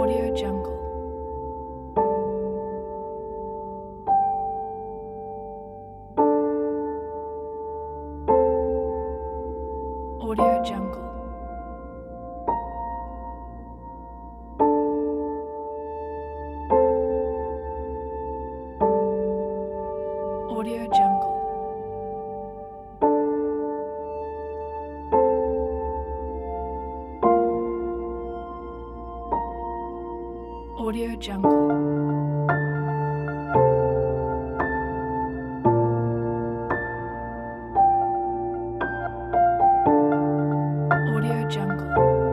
Audio Jungle. Audio Jungle. Audio Jungle. Audio Jungle. Audio Jungle.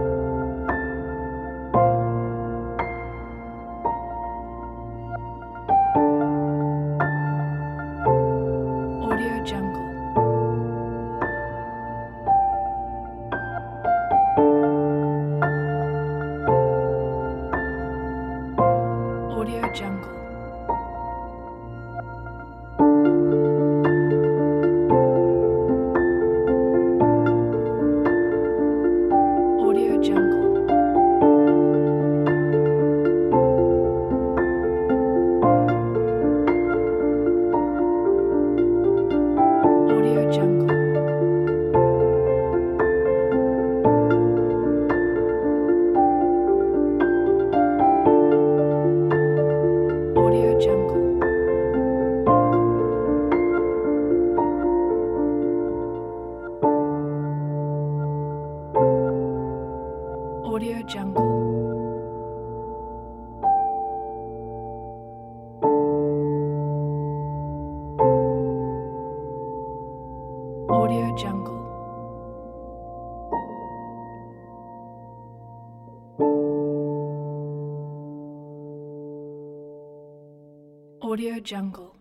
Audio Jungle. Audio Jungle. Audio Jungle. Audio Jungle. Audio Jungle. Audio Jungle. Audio Jungle. Audio Jungle.